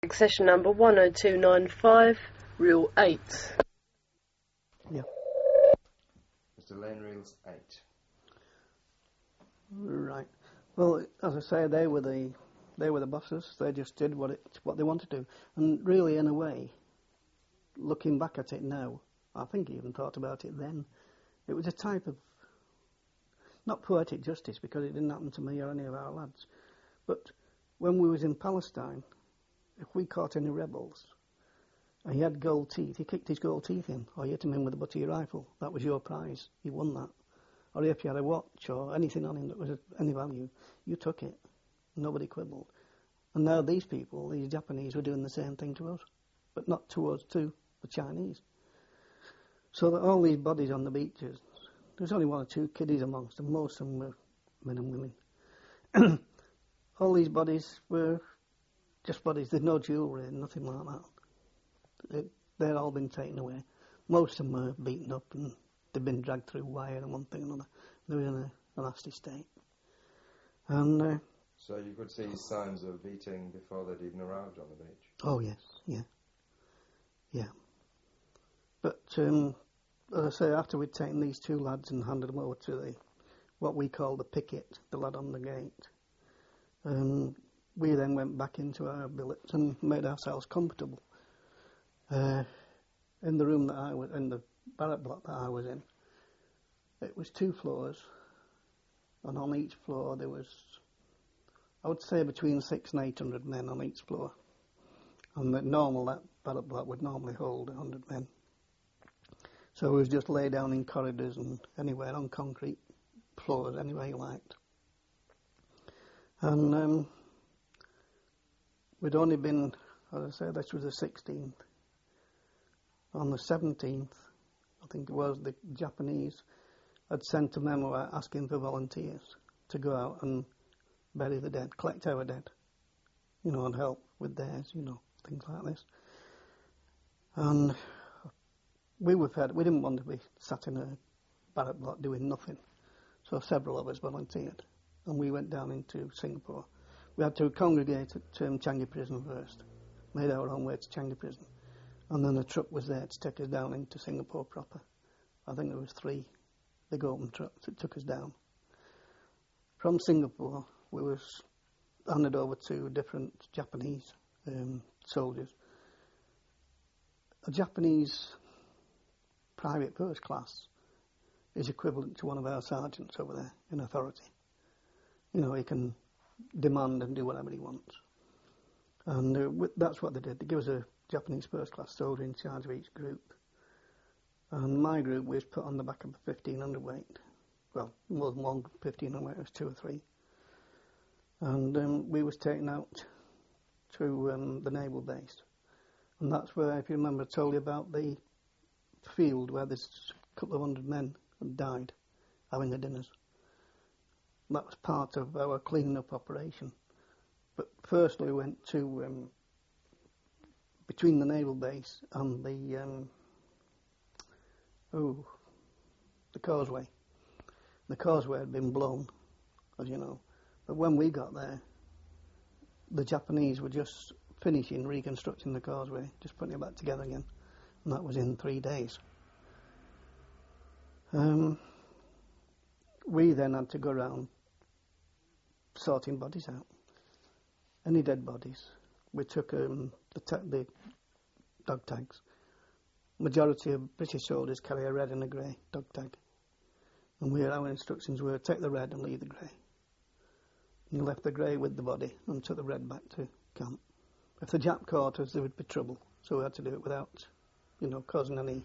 Session number 10295, reel 8. Yeah. Mr. Lane, reels 8. Right. Well, as I say, they were the bosses. They just did what they wanted to. And really, in a way, looking back at it now, I think he even thought about it then. It was a type of, not poetic justice, because it didn't happen to me or any of our lads, but when we was in Palestine, if we caught any rebels and he had gold teeth, he kicked his gold teeth in, or you hit him in with the butt of your rifle. That was your prize. You won that. Or if you had a watch or anything on him that was of any value, you took it. Nobody quibbled. And now these people, these Japanese, were doing the same thing to us, but not to us, to the Chinese. So that all these bodies on the beaches, there's only one or two kiddies amongst them, most of them were men and women. All these bodies were just bodies. There's no jewellery, nothing like that. They'd all been taken away. Most of them were beaten up and they'd been dragged through wire and one thing and another. They were in a nasty state. And so you could see signs of beating before they'd even arrived on the beach? Oh, yes, yeah. But, as I say, after we'd taken these two lads and handed them over to what we call the picket, the lad on the gate, we then went back into our billets and made ourselves comfortable. In the room that I was in, the barrack block that I was in, it was 2 floors, and on each floor there was, I would say, between 600 and 800 men on each floor. And that barrack block would normally hold 100 men. So it was just lay down in corridors and anywhere on concrete floors, anywhere you liked. And we'd only been, as I say, this was the 16th. On the 17th, I think it was, the Japanese had sent a memo out asking for volunteers to go out and bury the dead, collect our dead, and help with theirs, things like this. And we were fed, we didn't want to be sat in a barrack block doing nothing. So several of us volunteered, and we went down into Singapore. We had to congregate at Changi Prison first, made our own way to Changi Prison. And then a truck was there to take us down into Singapore proper. I think there was 3 big open trucks that took us down. From Singapore, we was handed over to different Japanese soldiers. A Japanese private first class is equivalent to one of our sergeants over there in authority. He can demand and do whatever he wants. And that's what they did. They gave us a Japanese first class soldier in charge of each group. And my group was put on the back of a 1500 weight. Well, more than one 1500 weight, it was 2 or 3. And we was taken out to the naval base. And that's where, if you remember, I told you about the field where there's a couple of 100 men had died having their dinners. That was part of our cleaning up operation. But firstly we went to between the naval base and the causeway. The causeway had been blown, as you know. But when we got there, the Japanese were just finishing reconstructing the causeway, just putting it back together again. And that was in 3 days. We then had to go around sorting bodies out. Any dead bodies. We took the dog tags. Majority of British soldiers carry a red and a grey dog tag. And our instructions were take the red and leave the grey. And you left the grey with the body and took the red back to camp. If the Jap caught us, there would be trouble. So we had to do it without, causing any,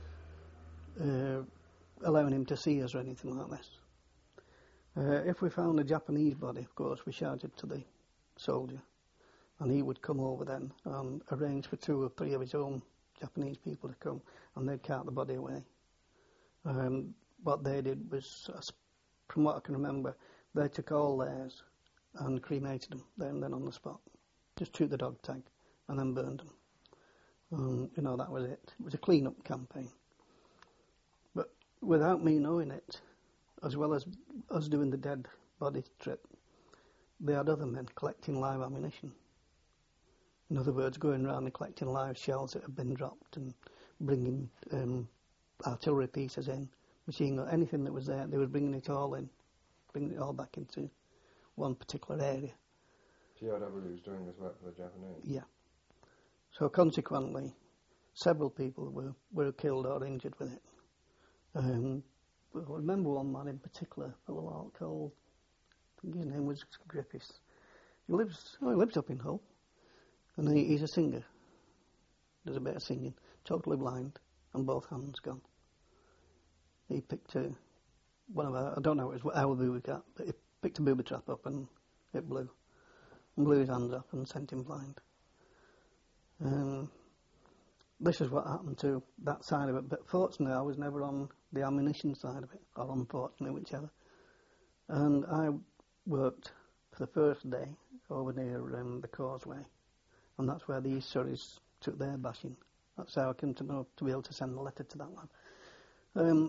allowing him to see us or anything like this. If we found a Japanese body, of course, we shouted to the soldier. And he would come over then and arrange for 2 or 3 of his own Japanese people to come, and they'd cart the body away. What they did was, from what I can remember, they took all theirs and cremated them there and then on the spot. Just took the dog tag and then burned them. That was it. It was a clean-up campaign. But without me knowing it, as well as us doing the dead body trip, they had other men collecting live ammunition. In other words, going around and collecting live shells that have been dropped and bringing artillery pieces in, machine gun, anything that was there, they were bringing it all in, bringing it all back into one particular area. POW was doing this work for the Japanese? Yeah. So consequently, several people were killed or injured with it. I remember one man in particular, a fellow called, I think his name was Griffiths. He lives up in Hull, and he's a singer. Does a bit of singing, totally blind, and both hands gone. He picked one of our, I don't know our booby trap, but he picked a booby trap up and it blew. And blew his hands off and sent him blind. This is what happened to that side of it, but fortunately I was never on the ammunition side of it, or unfortunately, whichever. And I worked for the first day over near the Causeway, and that's where the East Surreys took their bashing. That's how I came to be able to send a letter to that lad.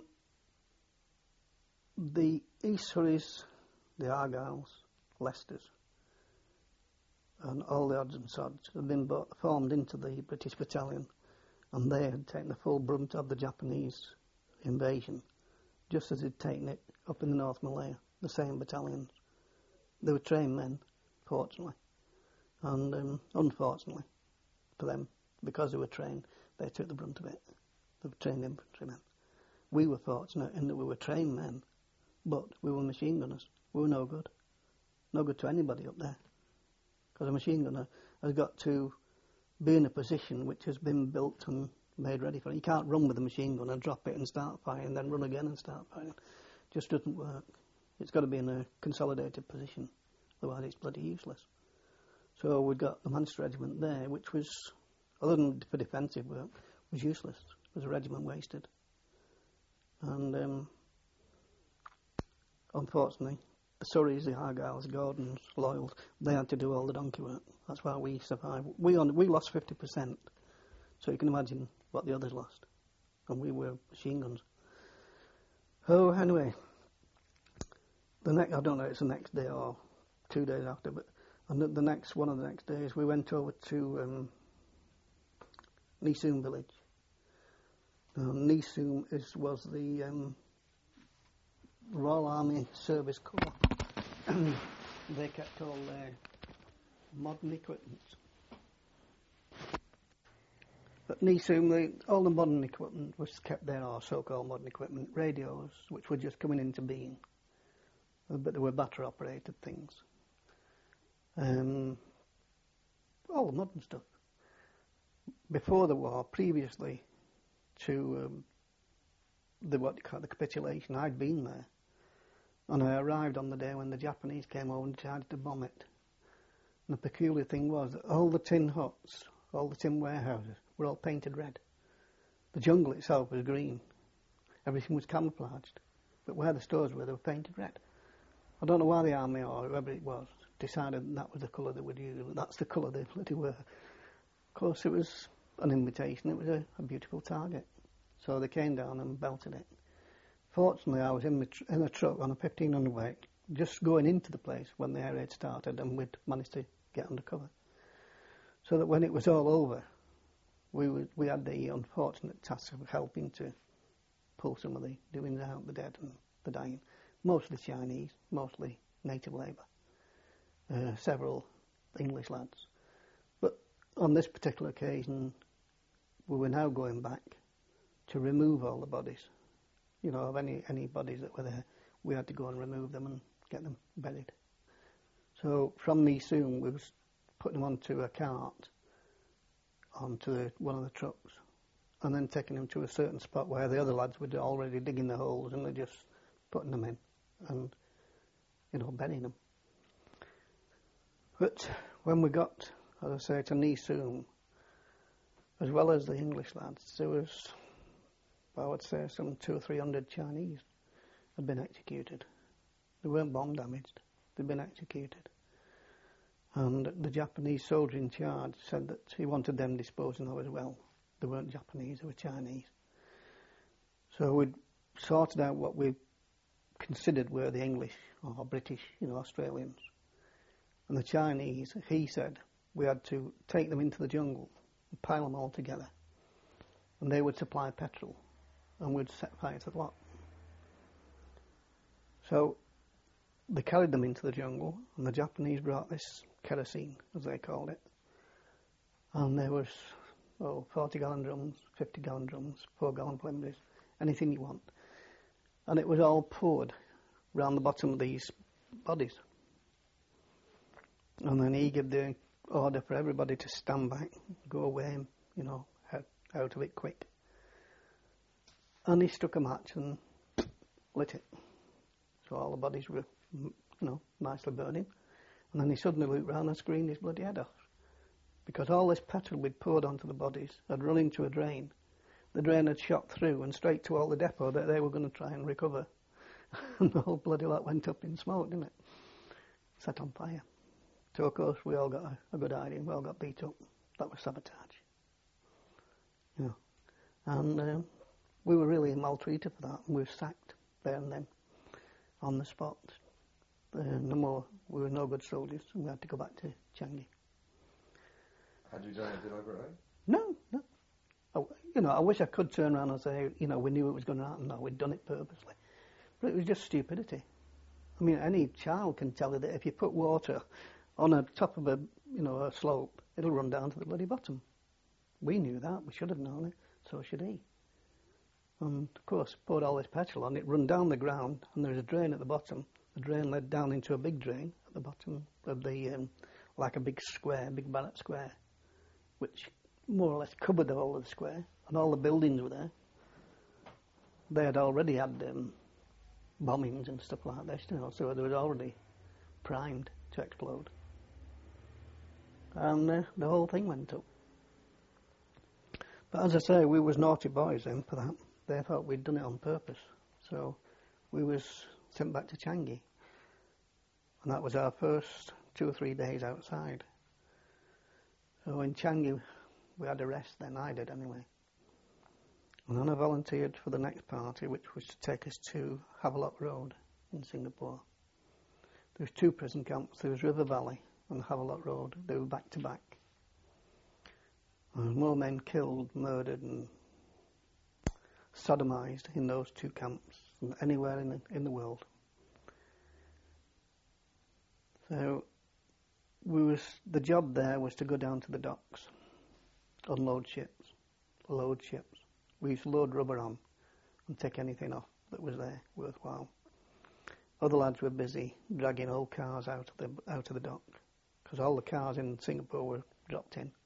The East Surreys, the Argylls, Leicesters, and all the odds and sods had been formed into the British battalion, and they had taken the full brunt of the Japanese invasion, just as they'd taken it up in the North Malaya, the same battalions. They were trained men, fortunately, and unfortunately for them, because they were trained, they took the brunt of it. They were trained infantrymen. We were fortunate in that we were trained men, but we were machine gunners. We were no good. No good to anybody up there. Because a machine gunner has got to be in a position which has been built and made ready for it. You can't run with a machine gun and drop it and start firing, then run again and start firing. Just doesn't work. It's got to be in a consolidated position, otherwise it's bloody useless. So we've got the Manchester Regiment there, which was, other than for defensive work, was useless. It was a regiment wasted. And unfortunately, the Surreys, the Argylls, the Gordons, Loyals, they had to do all the donkey work. That's why we survived. We lost 50%, so you can imagine what the others lost. And we were machine guns. Oh, anyway, I don't know if it's the next day or 2 days after, but one of the next days, we went over to Neesum village. Neesum was the Royal Army Service Corps. They kept all their modern equipment. At Neesum, all the modern equipment was kept there, or so-called modern equipment, radios, which were just coming into being. But they were battery-operated things. All the modern stuff. Before the war, previously to the capitulation, I'd been there. And I arrived on the day when the Japanese came over and decided to bomb it. And the peculiar thing was that all the tin huts, all the tin warehouses, were all painted red. The jungle itself was green. Everything was camouflaged. But where the stores were, they were painted red. I don't know why the army or whoever it was decided that was the colour they would use, but that's the colour they bloody were. Of course, it was an invitation. It was a beautiful target. So they came down and belted it. Fortunately, I was in a truck on a 1500 weight, just going into the place when the air raid started, and we'd managed to get under cover. So that when it was all over, we had the unfortunate task of helping to pull some of the doings out, the dead and the dying. Mostly Chinese, mostly native labour, several English lads. But on this particular occasion, we were now going back to remove all the bodies. You know, of any bodies that were there, we had to go and remove them and get them buried. So from Neesum, we was putting them onto a cart, onto one of the trucks, and then taking them to a certain spot where the other lads were already digging the holes, and they're just putting them in and, burying them. But when we got, as I say, to Neesum, as well as the English lads, there was, I would say, some 200 or 300 Chinese had been executed. They weren't bomb damaged, they'd been executed. And the Japanese soldier in charge said that he wanted them disposing of as well. They weren't Japanese, they were Chinese. So we'd sorted out what we considered were the English or British, Australians. And the Chinese, he said, we had to take them into the jungle and pile them all together. And they would supply petrol, and we'd set fire to the lot. So they carried them into the jungle, and the Japanese brought this kerosene, as they called it. And there was 40-gallon drums, 50-gallon drums, 4-gallon Plimbys, anything you want. And it was all poured round the bottom of these bodies. And then he gave the order for everybody to stand back, go away, out of it quick. And he struck a match and lit it. So all the bodies were, nicely burning. And then he suddenly looked round and screamed his bloody head off. Because all this petrol we'd poured onto the bodies had run into a drain. The drain had shot through and straight to all the depot that they were going to try and recover. And the whole bloody lot went up in smoke, didn't it? Set on fire. So, of course, we all got a good idea. We all got beat up. That was sabotage. And we were really maltreated for that. And we were sacked there and then on the spot. No more. We were no good soldiers, and we had to go back to Changi. Had you done it deliberately? No. I wish I could turn around and say, we knew it was going to happen. No, we'd done it purposely. But it was just stupidity. I mean, any child can tell you that if you put water on the top of a slope, it'll run down to the bloody bottom. We knew that. We should have known it. So should he. And, of course, poured all this petrol on it, run down the ground, and there was a drain at the bottom. The drain led down into a big drain at the bottom of the, like a big square, big Barratt square, which more or less covered the whole of the square, and all the buildings were there. They had already had bombings and stuff like this, so they were already primed to explode. And the whole thing went up. But as I say, we was naughty boys then for that. They thought we'd done it on purpose. So we was sent back to Changi. And that was our first 2 or 3 days outside. So in Changi, we had a rest then, I did anyway. And then I volunteered for the next party, which was to take us to Havelock Road in Singapore. There was 2 prison camps. There was River Valley and Havelock Road. They were back to back. There were more men killed, murdered and sodomized in those 2 camps than anywhere in the world. So the job there was to go down to the docks, unload ships, load ships. We used to load rubber on and take anything off that was there worthwhile. Other lads were busy dragging old cars out of the dock, because all the cars in Singapore were dropped in.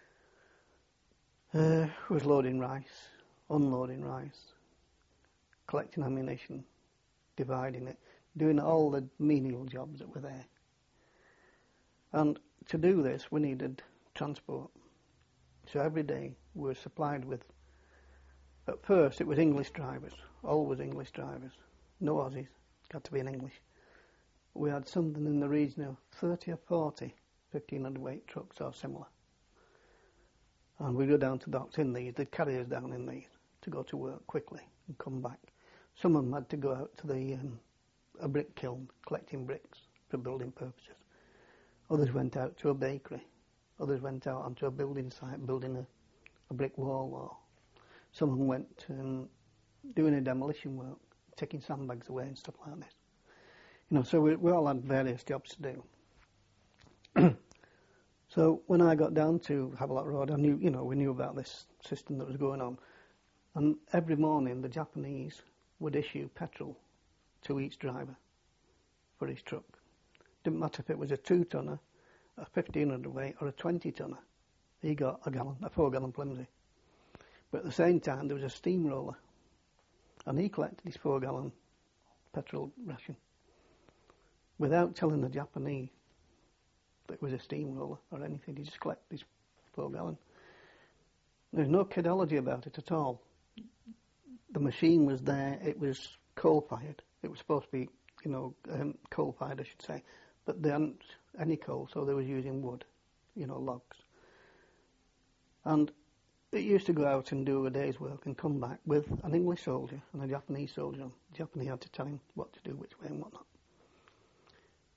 Was loading rice, unloading rice, collecting ammunition, dividing it, doing all the menial jobs that were there. And to do this, we needed transport. So every day we were supplied with, at first it was English drivers, always English drivers, no Aussies, got to be in English. We had something in the region of 30 or 40 1,500 weight trucks or similar. And we'd go down to docks in these, they'd carry us down in these to go to work quickly and come back. Some of them had to go out to a brick kiln, collecting bricks for building purposes. Others went out to a bakery. Others went out onto a building site, building a brick wall. Or some of them went doing a demolition work, taking sandbags away and stuff like this. So we all had various jobs to do. So when I got down to Havelock Road, we knew about this system that was going on. And every morning the Japanese would issue petrol to each driver for his truck. Didn't matter if it was a 2-tonner, a 1,500 weight, or a 20-tonner. He got a 4-gallon Plimbys. But at the same time, there was a steamroller, and he collected his 4-gallon petrol ration without telling the Japanese that it was a steamroller or anything. He just collected his 4-gallon. There's no kidology about it at all. The machine was there. It was coal-fired. It was supposed to be, coal-fired, I should say. But they hadn't any coal, so they was using wood, logs. And it used to go out and do a day's work and come back with an English soldier and a Japanese soldier. The Japanese had to tell him what to do, which way and whatnot.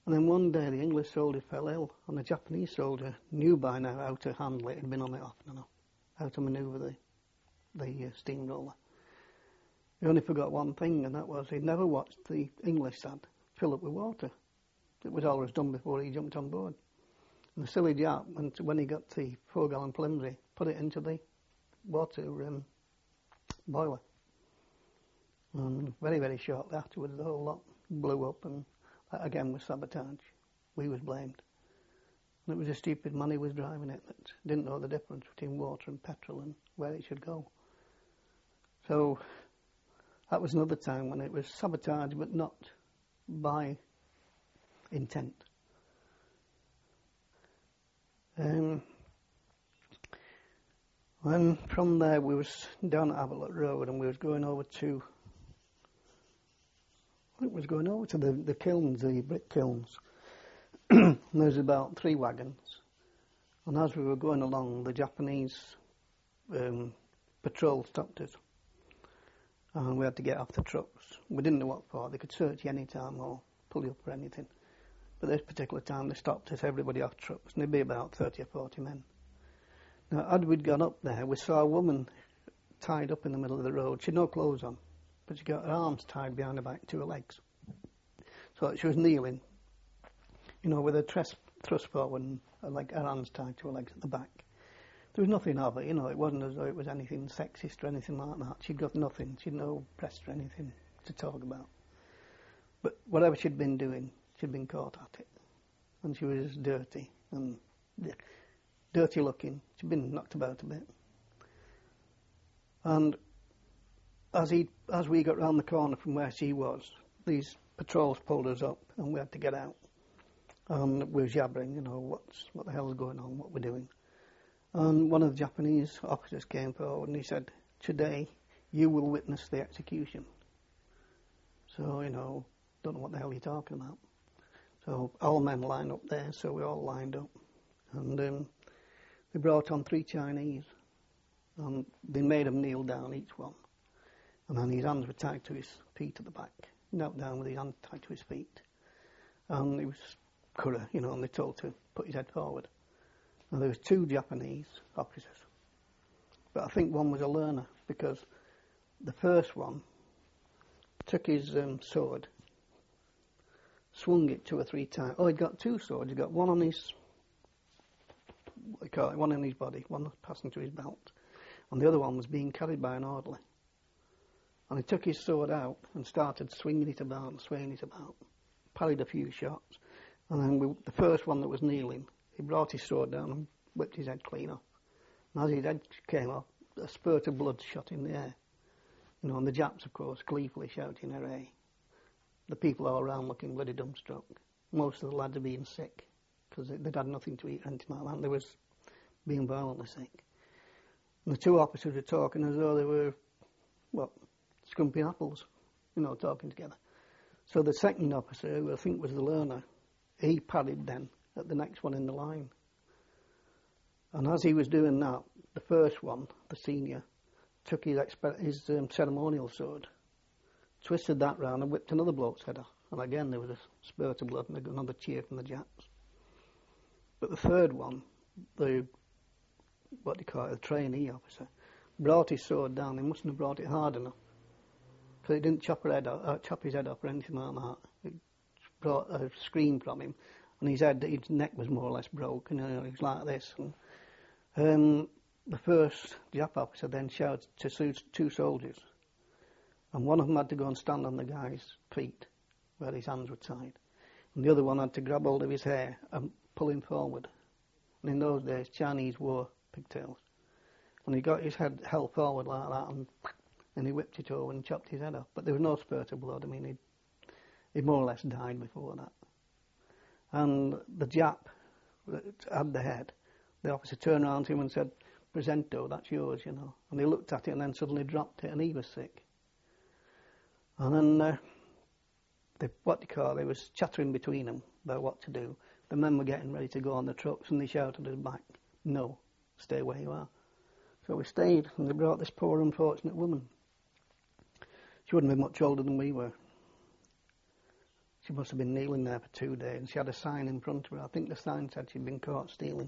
And then one day the English soldier fell ill, and the Japanese soldier knew by now how to handle it. He'd been on it often enough, how to manoeuvre the steamroller. He only forgot one thing, and that was he'd never watched the English lad fill up with water. It was always done before he jumped on board. And the silly Jap, when he got the 4-gallon flimsy, put it into the water boiler. And very, very shortly afterwards, the whole lot blew up, and that again was sabotage. We was blamed. And it was a stupid man who was driving it that didn't know the difference between water and petrol and where it should go. So that was another time when it was sabotage, but not by intent. Then from there we was down at Abbott Road, and we was going over to the kilns, the brick kilns. And there was about 3 wagons. And as we were going along, the Japanese patrol stopped us. And we had to get off the trucks. We didn't know what for. They could search you any time or pull you up for anything. But this particular time they stopped us, everybody off trucks, and there'd be about 30 or 40 men. Now, as we'd gone up there, we saw a woman tied up in the middle of the road. She had no clothes on, but she got her arms tied behind her back to her legs. So she was kneeling, with her thrust forward and her hands tied to her legs at the back. There was nothing of it, it wasn't as though it was anything sexist or anything like that. She'd got nothing, she'd no breast or anything to talk about. But whatever she'd been doing, she'd been caught at it. And she was dirty and dirty looking. She'd been knocked about a bit. And as we got round the corner from where she was, these patrols pulled us up and we had to get out. And we were jabbering, what the hell's going on, what we're doing. And one of the Japanese officers came forward and he said, "Today you will witness the execution." So, don't know what the hell you're talking about. So all men lined up there, so we all lined up. And they brought on 3 Chinese. And they made him kneel down, each one. And then his hands were tied to his feet at the back. He knelt down with his hands tied to his feet. And he was kura, and they told to put his head forward. Now there was 2 Japanese officers. But I think one was a learner, because the first one took his sword, swung it 2 or 3 times. Oh, he'd got 2 swords. He'd got one on his, one in his body, one passing to his belt. And the other one was being carried by an orderly. And he took his sword out and started swinging it about and swaying it about. Parried a few shots. And then the first one that was kneeling, he brought his sword down and whipped his head clean off. And as his head came off, a spurt of blood shot in the air. And the Japs, of course, gleefully shouting hooray. The people all around looking bloody dumbstruck. Most of the lads are being sick because they'd had nothing to eat or anything like that. They was being violently sick. And the 2 officers were talking as though they were, scumping apples, talking together. So the second officer, who I think was the learner, he parried then at the next one in the line. And as he was doing that, the first one, the senior, took his ceremonial sword, twisted that round and whipped another bloke's head off. And again there was a spurt of blood and another cheer from the Japs. But the third one, the trainee officer, brought his sword down. He mustn't have brought it hard enough, because it didn't chop his head off or anything like that. It brought a scream from him, and his neck was more or less broken. He was like this. And the first Jap officer then shouted to 2 soldiers, and one of them had to go and stand on the guy's feet where his hands were tied, and the other one had to grab hold of his hair and pull him forward. And in those days, Chinese wore pigtails, and he got his head held forward like that, and he whipped it over and chopped his head off. But there was no spurt of blood. I mean, he more or less died before that. And the Jap that had the head, the officer turned around to him and said, "Presento, that's yours, And he looked at it and then suddenly dropped it, and he was sick. And then they was chattering between them about what to do. The men were getting ready to go on the trucks, and they shouted us back, "No, stay where you are." So we stayed, and they brought this poor unfortunate woman. She wouldn't be much older than we were. She must have been kneeling there for 2 days. She had a sign in front of her. I think the sign said she'd been caught stealing.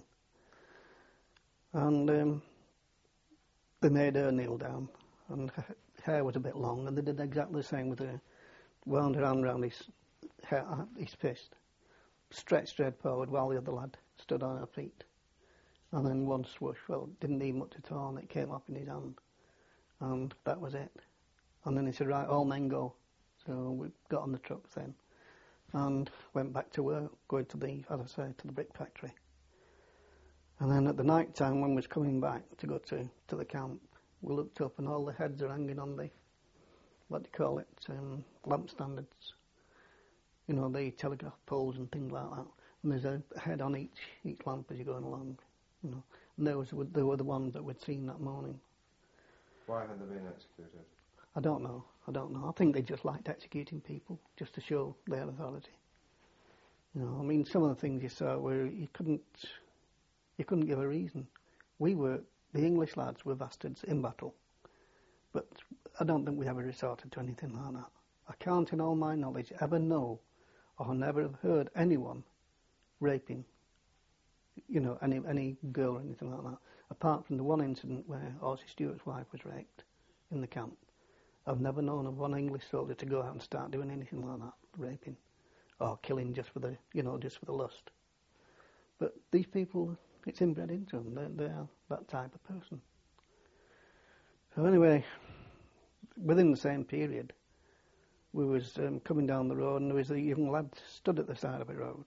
And they made her kneel down, and her hair was a bit long, and they did exactly the same with her. Wound her hand around his fist, stretched straight forward while the other lad stood on her feet. And then one swoosh, well, didn't need much at all, and it came up in his hand. And that was it. And then he said, right, all men go. So we got on the trucks then and went back to work, going to the, as I say, to the brick factory. And then at the night time, when we was coming back to go to the camp, we looked up and all the heads are hanging on the, what do you call it, lamp standards. You know, the telegraph poles and things like that. And there's a head on each lamp as you're going along. You know, and they were the ones that we'd seen that morning. Why had they been executed? I don't know. I think they just liked executing people, just to show their authority. You know, I mean, some of the things you saw where you couldn't give a reason. The English lads were bastards in battle, but I don't think we ever resorted to anything like that. I can't, in all my knowledge, ever know or never have heard anyone raping, you know, any girl or anything like that, apart from the one incident where Horsey Stewart's wife was raped in the camp. I've never known of one English soldier to go out and start doing anything like that, raping or killing just for the lust. But these people, it's inbred into them. They are that type of person. So anyway, within the same period, we was coming down the road, and there was a young lad stood at the side of a road.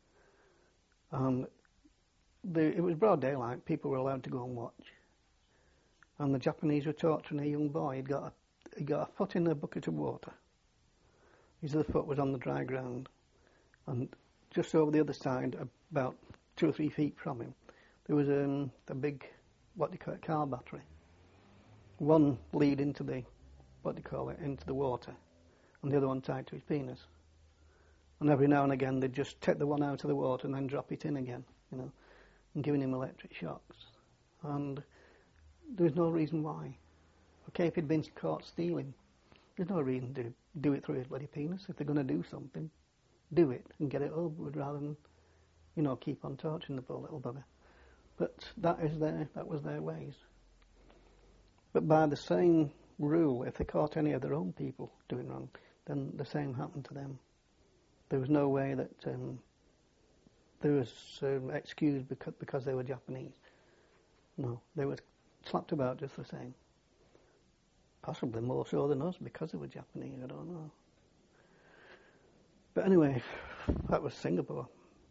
It was broad daylight. People were allowed to go and watch. And the Japanese were torturing a young boy. He got a foot in a bucket of water. His other foot was on the dry ground. And just over the other side, about 2 or 3 feet from him, there was a big, car battery. One lead into the, into the water, and the other one tied to his penis. And every now and again they'd just take the one out of the water and then drop it in again, you know, and giving him electric shocks. And there was no reason why. Okay, if he'd been caught stealing, there's no reason to do it through his bloody penis. If they're going to do something, do it and get it over with rather than, you know, keep on torturing the poor little bugger. But that was their ways. But by the same rule, if they caught any of their own people doing wrong, then the same happened to them. There was no way that they was excused because they were Japanese. No, they were slapped about just the same. Possibly more so than us because they were Japanese, I don't know. But anyway, that was Singapore.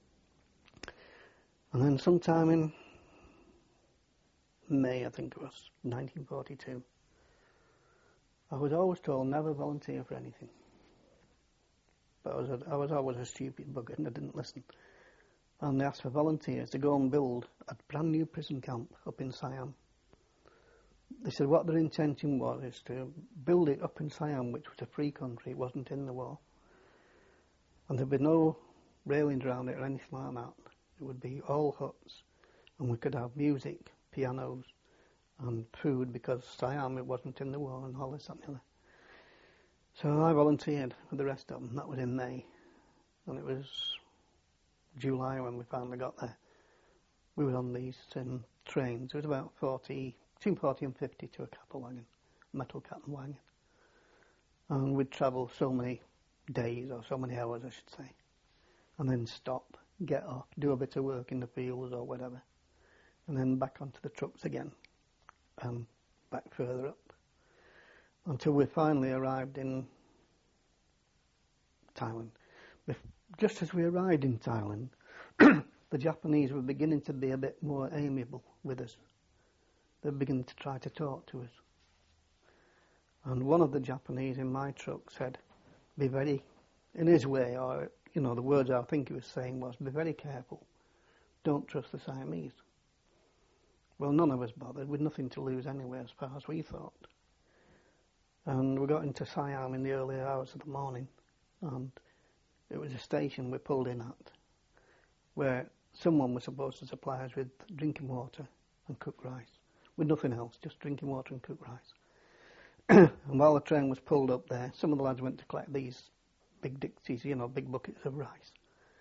And then sometime in May, I think it was, 1942, I was always told never volunteer for anything. But I was always a stupid bugger and I didn't listen. And they asked for volunteers to go and build a brand new prison camp up in Siam. They said what their intention was is to build it up in Siam, which was a free country, it wasn't in the war. And there'd be no railings around it or anything like that. It would be all huts, and we could have music, pianos, and food because Siam, it wasn't in the war and all this and the other. So I volunteered with the rest of them. That was in May, and it was July when we finally got there. We were on these trains. It was about between 40 and 50 to a cattle wagon, metal cattle wagon. And we'd travel so many days or so many hours, I should say, and then stop, get off, do a bit of work in the fields or whatever, and then back onto the trucks again, and back further up, until we finally arrived in Thailand. Just as we arrived in Thailand, the Japanese were beginning to be a bit more amiable with us. They were beginning to try to talk to us. And one of the Japanese in my truck said, be very, in his way, or, you know, the words I think he was saying was, be very careful. Don't trust the Siamese. Well, none of us bothered. We'd nothing to lose anyway, as far as we thought. And we got into Siam in the early hours of the morning, and it was a station we pulled in at, where someone was supposed to supply us with drinking water and cooked rice, with nothing else, just drinking water and cooked rice. And while the train was pulled up there, some of the lads went to collect these big dixies, big buckets of rice.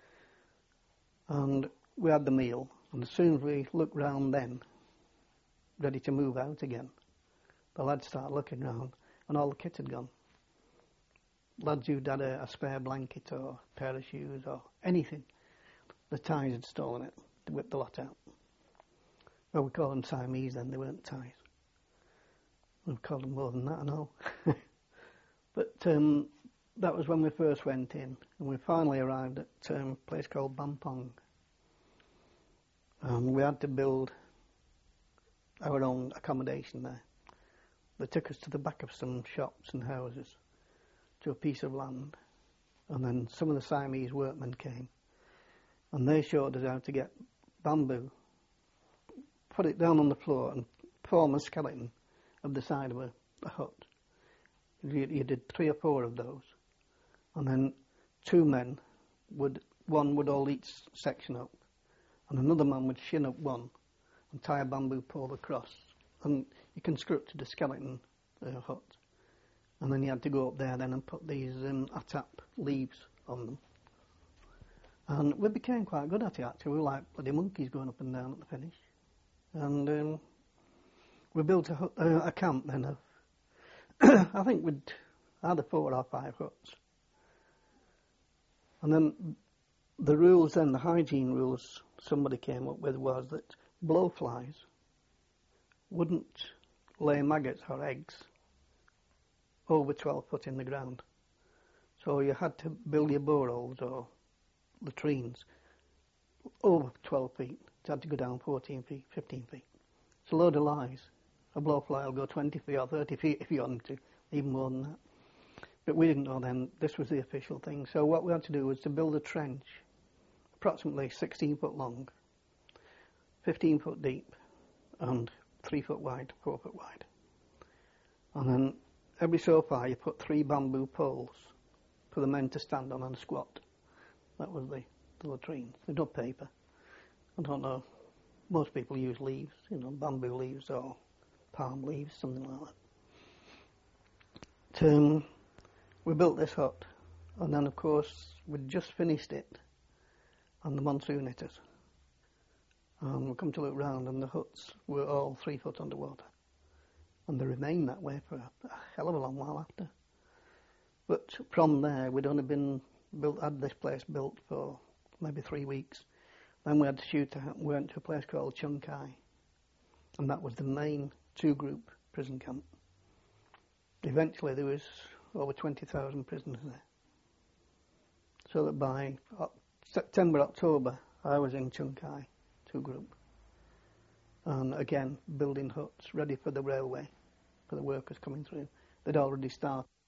And we had the meal, and as soon as we looked round then, ready to move out again, the lads started looking round, and all the kit had gone. Lads who'd had a spare blanket or a pair of shoes or anything, the Thais had stolen it, to whip the lot out. Well, we called them Siamese then, they weren't Thais. We've called them more than that, I know. But that was when we first went in, and we finally arrived at a place called Bampong. We had to build our own accommodation there. They took us to the back of some shops and houses to a piece of land, and then some of the Siamese workmen came, and they showed us how to get bamboo, put it down on the floor and form a skeleton of the side of a hut. You did 3 or 4 of those, and then 2 men one would hold each section up, and another man would shin up one and tie a bamboo pole across, and you constructed a skeleton hut. And then you had to go up there then and put these atap leaves on them. And we became quite good at it actually. We were like bloody monkeys going up and down at the finish. And we built a camp then of, I think we'd either 4 or 5 huts. And then the rules then, the hygiene rules somebody came up with was that blowflies wouldn't lay maggots or eggs over 12 foot in the ground. So you had to build your boreholes or latrines over 12 feet. You had to go down 14 feet, 15 feet. It's a load of lies. A blowfly will go 20 feet or 30 feet if you want to, even more than that. But we didn't know then this was the official thing. So what we had to do was to build a trench, approximately 16 foot long, 15 foot deep, and 3 foot wide, 4 foot wide. And then every so far you put 3 bamboo poles for the men to stand on and squat. That was the latrines. There's no paper. I don't know. Most people use leaves, bamboo leaves or palm leaves, something like that. We built this hut, and then of course we'd just finished it, and the monsoon hit us. And we come to look round, and the huts were all 3 foot underwater, and they remained that way for a hell of a long while after. But from there, we'd only had this place built for maybe 3 weeks. Then we had to shoot out. We went to a place called Chung Kai, and that was the main 2-group prison camp. Eventually, there was over 20,000 prisoners there. So that by September, October, I was in Chung Kai 2-group, and again building huts ready for the railway, for the workers coming through. They'd already started.